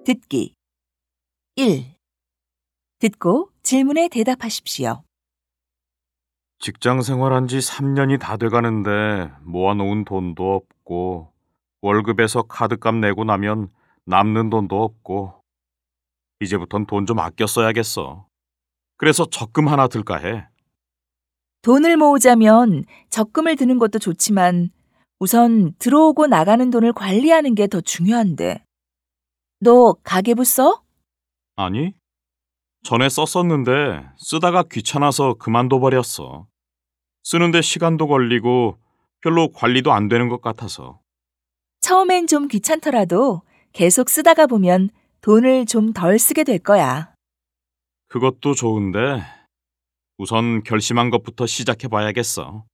듣기 1. 듣고 질문에 대답하십시오. 직장 생활한 지 3년이 다 돼가는데 모아놓은 돈도 없고 월급에서 카드값 내고 나면 남는 돈도 없고 이제부턴 돈 좀 아껴 써야겠어. 그래서 적금 하나 들까 해. 돈을 모으자면 적금을 드는 것도 좋지만 우선 들어오고 나가는 돈을 관리하는 게 더 중요한데. 너 가계부 써? 아니, 전에 썼었는데 쓰다가 귀찮아서 그만둬 버렸어. 쓰는데 시간도 걸리고 별로 관리도 안 되는 것 같아서. 처음엔 좀 귀찮더라도 계속 쓰다가 보면 돈을 좀 덜 쓰게 될 거야. 그것도 좋은데 우선 결심한 것부터 시작해 봐야겠어.